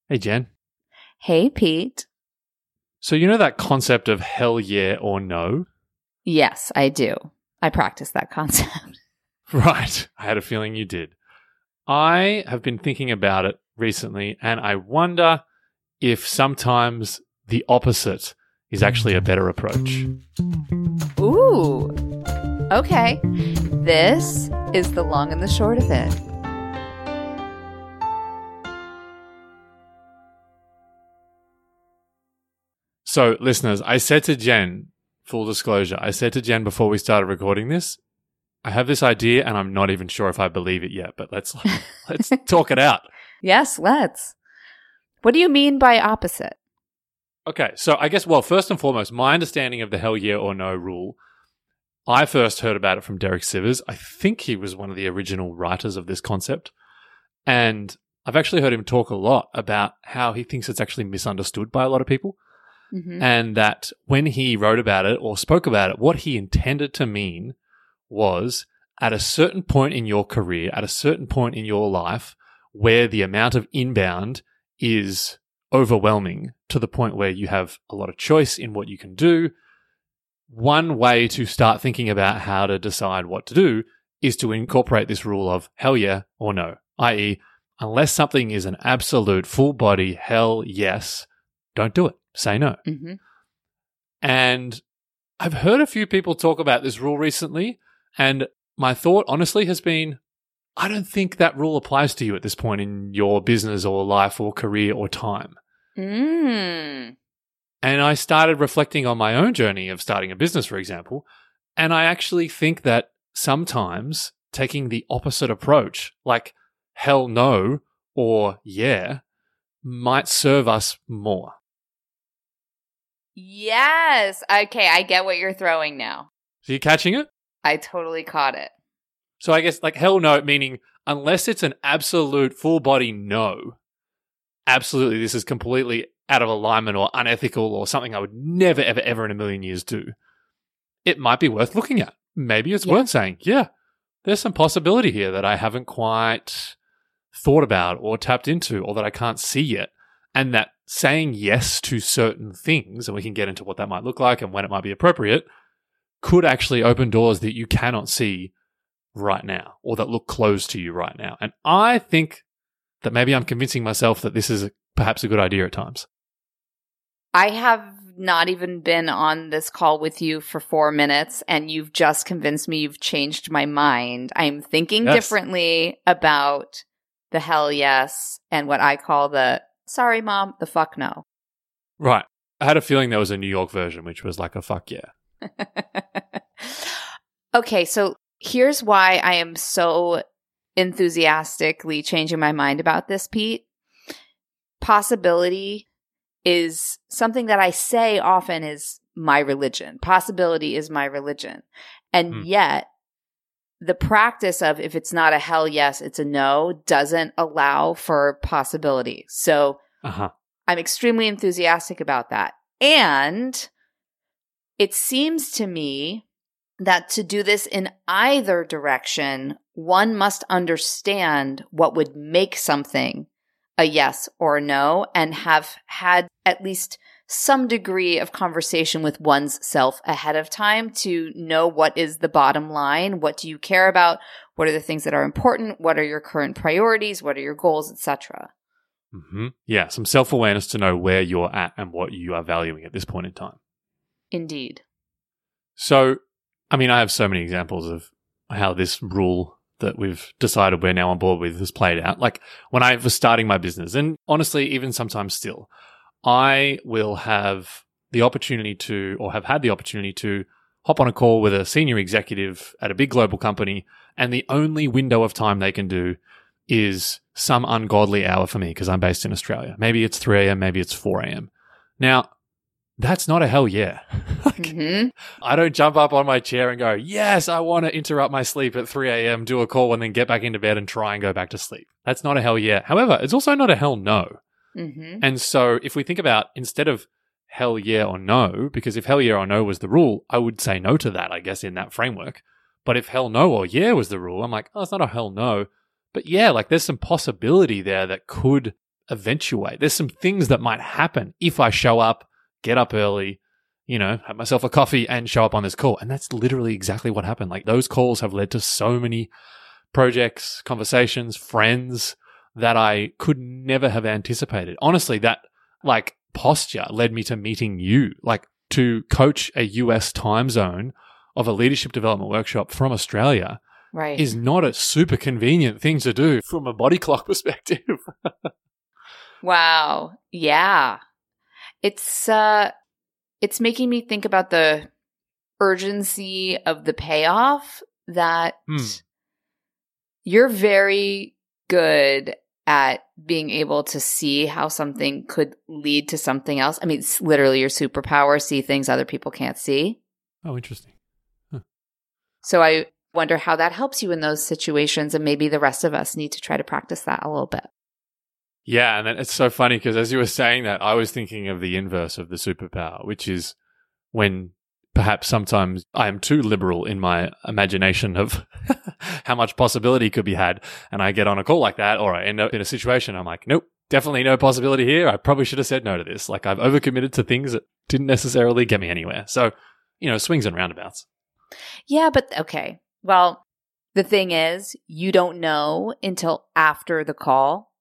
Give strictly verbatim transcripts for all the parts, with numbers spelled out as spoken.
Hey, Jen. Hey, Pete. So you know that concept of hell yeah or no? Yes, I do. I practice that concept. Right. I had a feeling you did. I have been thinking about it recently, and I wonder if sometimes the opposite is actually a better approach. Ooh. Okay. This is the long and the short of it. So, listeners, I said to Jen, full disclosure, I said to Jen before we started recording this, I have this idea and I'm not even sure if I believe it yet, but let's let's talk it out. Yes, let's. What do you mean by opposite? Okay, so I guess, well, first and foremost, my understanding of the hell yeah or no rule, I first heard about it from Derek Sivers. I think he was one of the original writers of this concept. And I've actually heard him talk a lot about how he thinks it's actually misunderstood by a lot of people. Mm-hmm. And that when he wrote about it or spoke about it, what he intended to mean was at a certain point in your career, at a certain point in your life, where the amount of inbound is overwhelming to the point where you have a lot of choice in what you can do. One way to start thinking about how to decide what to do is to incorporate this rule of hell yeah or no, that is, unless something is an absolute full body hell yes, don't do it. Say no. Mm-hmm. And I've heard a few people talk about this rule recently, and my thought honestly has been, I don't think that rule applies to you at this point in your business or life or career or time. Mm. And I started reflecting on my own journey of starting a business, for example, and I actually think that sometimes taking the opposite approach, like hell no or yeah, might serve us more. Yes. Okay, I get what you're throwing now. So you catching it? I totally caught it. So I guess like hell no, meaning unless it's an absolute full body no, absolutely this is completely out of alignment or unethical or something I would never, ever, ever in a million years do, it might be worth looking at. Maybe it's yeah. worth saying, yeah, there's some possibility here that I haven't quite thought about or tapped into or that I can't see yet. And that saying yes to certain things, and we can get into what that might look like and when it might be appropriate, could actually open doors that you cannot see right now or that look closed to you right now. And I think that maybe I'm convincing myself that this is perhaps a good idea at times. I have not even been on this call with you for four minutes, and you've just convinced me you've changed my mind. I'm thinking yes. differently about the hell yes and what I call the sorry, mom, the fuck no. Right. I had a feeling there was a New York version, which was like a fuck yeah. Okay, so here's why I am so enthusiastically changing my mind about this, Pete. Possibility is something that I say often is my religion. Possibility is my religion. And mm. yet, the practice of if it's not a hell yes, it's a no, doesn't allow for possibility. So uh-huh. I'm extremely enthusiastic about that. And it seems to me that to do this in either direction, one must understand what would make something a yes or a no and have had at least some degree of conversation with one's self ahead of time to know what is the bottom line, what do you care about, what are the things that are important, what are your current priorities, what are your goals, et cetera. Mm-hmm. Yeah, some self-awareness to know where you're at and what you are valuing at this point in time. Indeed. So, I mean, I have so many examples of how this rule that we've decided we're now on board with has played out. Like when I was starting my business, and honestly, even sometimes still, I will have the opportunity to, or have had the opportunity to, hop on a call with a senior executive at a big global company, and the only window of time they can do is some ungodly hour for me because I'm based in Australia. Maybe it's three a.m., maybe it's four a.m. Now, that's not a hell yeah. like, mm-hmm. I don't jump up on my chair and go, yes, I want to interrupt my sleep at three a.m., do a call, and then get back into bed and try and go back to sleep. That's not a hell yeah. However, it's also not a hell no. Mm-hmm. And so if we think about instead of hell yeah or no, because if hell yeah or no was the rule, I would say no to that, I guess, in that framework. But if hell no or yeah was the rule, I'm like, oh, it's not a hell no. But yeah, like there's some possibility there that could eventuate. There's some things that might happen if I show up, get up early, you know, have myself a coffee and show up on this call. And that's literally exactly what happened. Like those calls have led to so many projects, conversations, friends that I could never have anticipated. Honestly, that like posture led me to meeting you, like to coach a U S time zone of a leadership development workshop from Australia. Right. Is not a super convenient thing to do from a body clock perspective. Wow. Yeah. It's uh it's making me think about the urgency of the payoff that mm. you're very good at being able to see how something could lead to something else. I mean, it's literally your superpower, see things other people can't see. Oh, interesting. Huh. So I wonder how that helps you in those situations, and maybe the rest of us need to try to practice that a little bit. Yeah, and it's so funny because as you were saying that, I was thinking of the inverse of the superpower, which is when perhaps sometimes I am too liberal in my imagination of how much possibility could be had, and I get on a call like that, or I end up in a situation, I'm like, nope, definitely no possibility here. I probably should have said no to this. Like I've overcommitted to things that didn't necessarily get me anywhere. So, you know, swings and roundabouts. Yeah, but okay. Well, the thing is, you don't know until after the call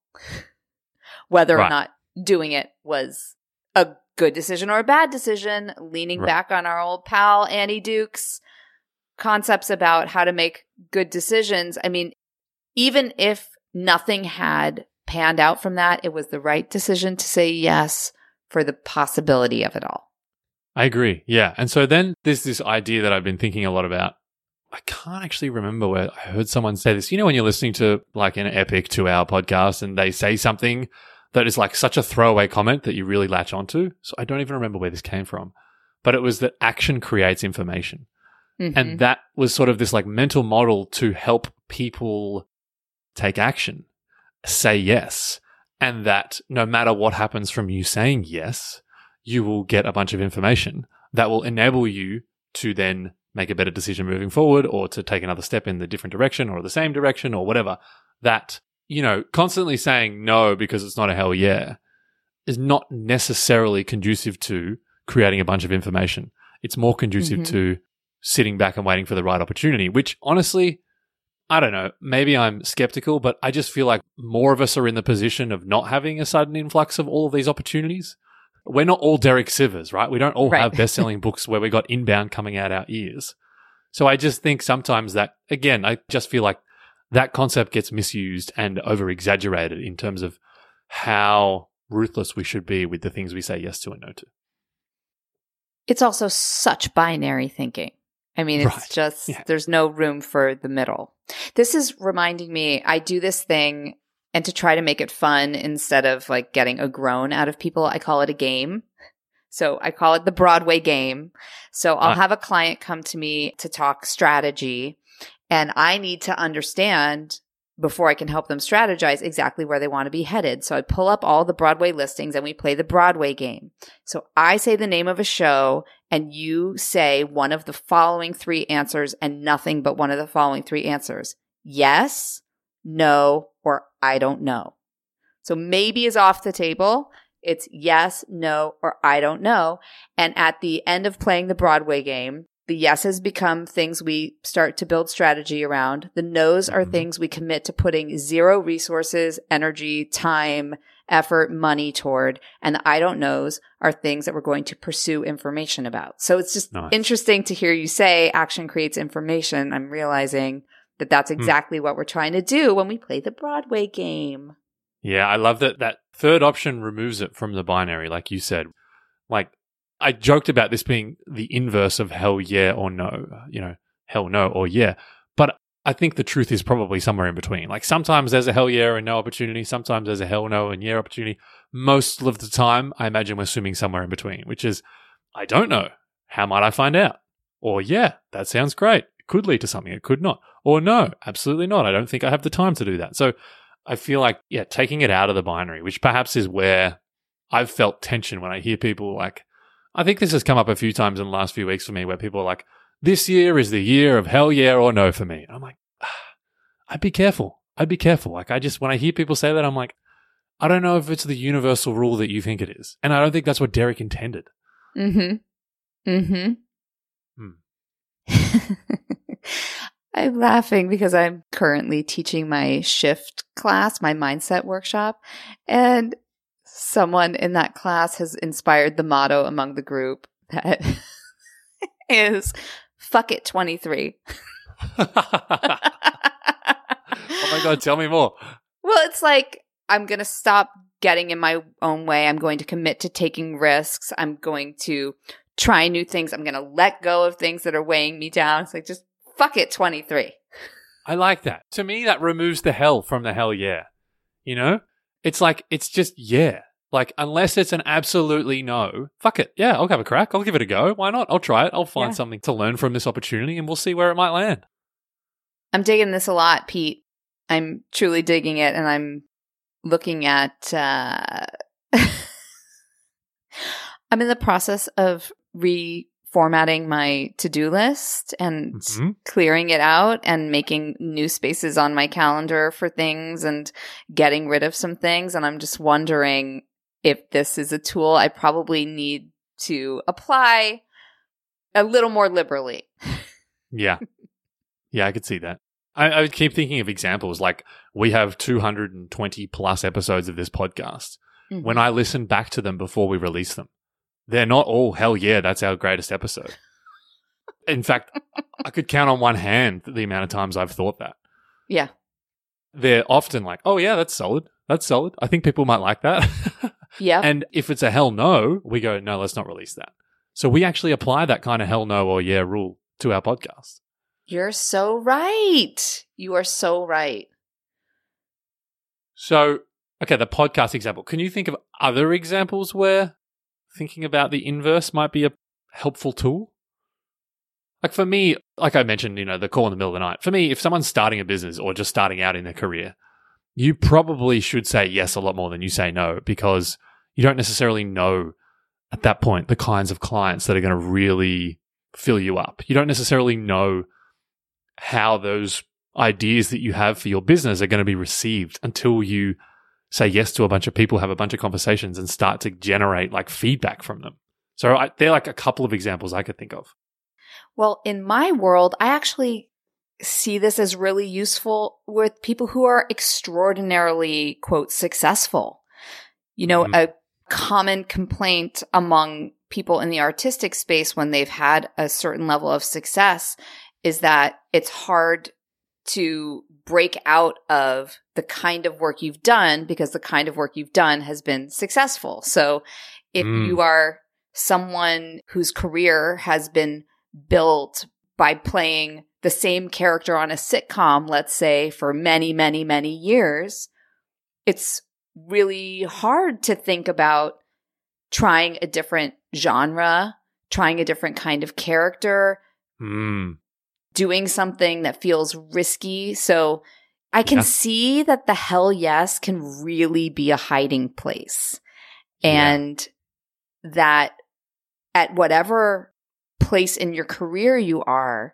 whether right. or not doing it was a good decision or a bad decision, leaning right. back on our old pal Annie Duke's concepts about how to make good decisions. I mean, even if nothing had panned out from that, it was the right decision to say yes for the possibility of it all. I agree. Yeah. And so then there's this idea that I've been thinking a lot about. I can't actually remember where I heard someone say this. You know, when you're listening to like an epic two hour podcast and they say something that is like such a throwaway comment that you really latch onto. So I don't even remember where this came from, but it was that action creates information. Mm-hmm. And that was sort of this like mental model to help people take action, say yes. And that no matter what happens from you saying yes, you will get a bunch of information that will enable you to then make a better decision moving forward, or to take another step in the different direction or the same direction or whatever. That, you know, constantly saying no because it's not a hell yeah is not necessarily conducive to creating a bunch of information. It's more conducive mm-hmm. to sitting back and waiting for the right opportunity, which honestly, I don't know, maybe I'm skeptical, but I just feel like more of us are in the position of not having a sudden influx of all of these opportunities. We're not all Derek Sivers, right? We don't all right. have best-selling books where we got inbound coming out our ears. So I just think sometimes that, again, I just feel like that concept gets misused and over-exaggerated in terms of how ruthless we should be with the things we say yes to and no to. It's also such binary thinking. I mean, it's right. just, yeah. there's no room for the middle. This is reminding me, I do this thing, and to try to make it fun instead of like getting a groan out of people, I call it a game. So I call it the Broadway game. So I'll uh, have a client come to me to talk strategy, and I need to understand before I can help them strategize exactly where they want to be headed. So I pull up all the Broadway listings and we play the Broadway game. So I say the name of a show and you say one of the following three answers and nothing but one of the following three answers. Yes, no, or I don't know. So maybe is off the table. It's yes, no, or I don't know. And at the end of playing the Broadway game, the yeses become things we start to build strategy around. The no's are things we commit to putting zero resources, energy, time, effort, money toward. And the I don't knows are things that we're going to pursue information about. So it's just nice. Interesting to hear you say action creates information. I'm realizing that that's exactly hmm. what we're trying to do when we play the Broadway game. Yeah, I love that that third option removes it from the binary, like you said. Like, I joked about this being the inverse of hell yeah or no, you know, hell no or yeah. But I think the truth is probably somewhere in between. Like sometimes there's a hell yeah and no opportunity. Sometimes there's a hell no and yeah opportunity. Most of the time, I imagine we're swimming somewhere in between, which is, I don't know. How might I find out? Or yeah, that sounds great. It could lead to something. It could not. Or no, absolutely not. I don't think I have the time to do that. So I feel like, yeah, taking it out of the binary, which perhaps is where I've felt tension when I hear people like, I think this has come up a few times in the last few weeks for me where people are like, this year is the year of hell yeah or no for me. And I'm like, ah, I'd be careful. I'd be careful. Like I just, when I hear people say that, I'm like, I don't know if it's the universal rule that you think it is. And I don't think that's what Derek intended. Mm-hmm. Mm-hmm. Hmm. I'm laughing because I'm currently teaching my shift class, my mindset workshop, and someone in that class has inspired the motto among the group that is fuck it twenty-three. Oh my God, tell me more. Well, it's like, I'm going to stop getting in my own way. I'm going to commit to taking risks. I'm going to try new things. I'm going to let go of things that are weighing me down. It's like, just fuck it twenty-three. I like that. To me, that removes the hell from the hell yeah. You know? It's like, it's just yeah. Like, unless it's an absolutely no, fuck it. Yeah, I'll have a crack. I'll give it a go. Why not? I'll try it. I'll find Yeah. something to learn from this opportunity and we'll see where it might land. I'm digging this a lot, Pete. I'm truly digging it, and I'm looking at uh I'm in the process of reformatting my to-do list and Mhm. clearing it out and making new spaces on my calendar for things and getting rid of some things. And I'm just wondering if this is a tool I probably need to apply a little more liberally. Yeah. Yeah, I could see that. I, I would keep thinking of examples. Like, we have two hundred twenty plus episodes of this podcast. Mm-hmm. When I listen back to them before we release them, they're not all, hell yeah, that's our greatest episode. In fact, I could count on one hand the amount of times I've thought that. Yeah. They're often like, oh yeah, that's solid. That's solid. I think people might like that. Yeah. And if it's a hell no, we go, no, let's not release that. So we actually apply that kind of hell no or yeah rule to our podcast. You're so right. You are so right. So, okay, the podcast example. Can you think of other examples where thinking about the inverse might be a helpful tool? Like for me, like I mentioned, you know, the call in the middle of the night. For me, if someone's starting a business or just starting out in their career, you probably should say yes a lot more than you say no, because you don't necessarily know at that point the kinds of clients that are going to really fill you up. You don't necessarily know how those ideas that you have for your business are going to be received until you say yes to a bunch of people, have a bunch of conversations, and start to generate like feedback from them. So I, they're like a couple of examples I could think of. Well, in my world, I actually see this as really useful with people who are extraordinarily, quote, successful. You know, Mhm. a common complaint among people in the artistic space when they've had a certain level of success is that it's hard to break out of the kind of work you've done because the kind of work you've done has been successful. So if Mm. you are someone whose career has been built by playing the same character on a sitcom, let's say, for many, many, many years, it's really hard to think about trying a different genre, trying a different kind of character, Mm. doing something that feels risky. So I can Yeah. see that the hell yes can really be a hiding place. Yeah. And that at whatever place in your career you are,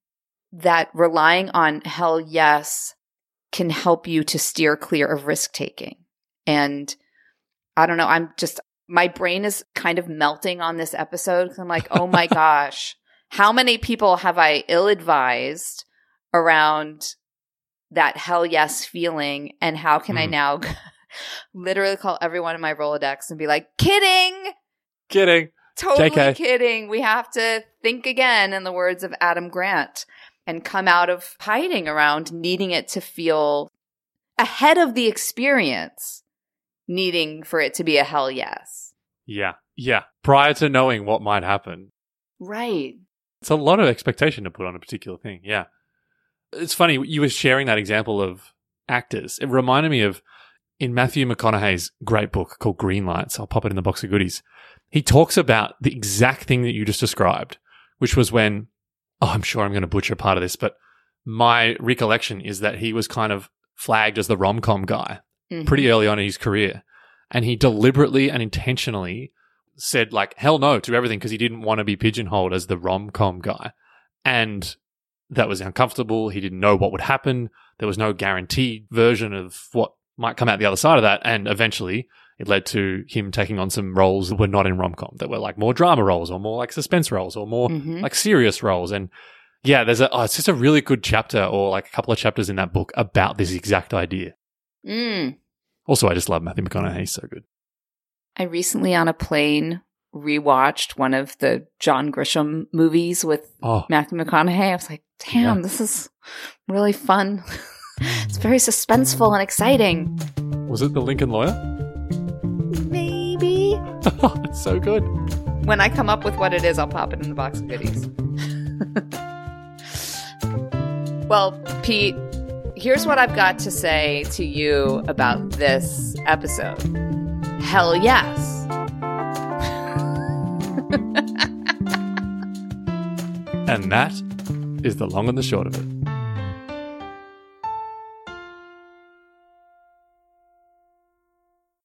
that relying on hell yes can help you to steer clear of risk taking. And I don't know, I'm just, my brain is kind of melting on this episode because I'm like, oh my gosh, how many people have I ill-advised around that hell yes feeling? And how can I Mm. now literally call everyone in my Rolodex and be like, kidding, Kidding. totally J K. kidding. We have to think again, in the words of Adam Grant, and come out of hiding around needing it to feel ahead of the experience, needing for it to be a hell yes. Yeah. Yeah. Prior to knowing what might happen. Right. It's a lot of expectation to put on a particular thing. Yeah. It's funny, you were sharing that example of actors. It reminded me of in Matthew McConaughey's great book called Green Lights. I'll pop it in the box of goodies. He talks about the exact thing that you just described, which was when, oh, I'm sure I'm going to butcher part of this, but my recollection is that he was kind of flagged as the rom-com guy Mhm. pretty early on in his career. And he deliberately and intentionally said like, hell no to everything because he didn't want to be pigeonholed as the rom-com guy. And that was uncomfortable. He didn't know what would happen. There was no guaranteed version of what might come out the other side of that, and eventually it led to him taking on some roles that were not in rom-com, that were like more drama roles or more like suspense roles or more Mhm. like serious roles. And yeah, there's a oh, it's just a really good chapter or like a couple of chapters in that book about this exact idea. Mm. Also, I just love Matthew McConaughey. He's so good. I recently on a plane rewatched one of the John Grisham movies with Oh, Matthew McConaughey. I was like, damn, Yeah. this is really fun. It's very suspenseful and exciting. was it The Lincoln Lawyer? Maybe. Oh, it's so good. When I come up with what it is, I'll pop it in the box of goodies. Well, Pete, here's what I've got to say to you about this episode. Hell yes. And that is the long and the short of it.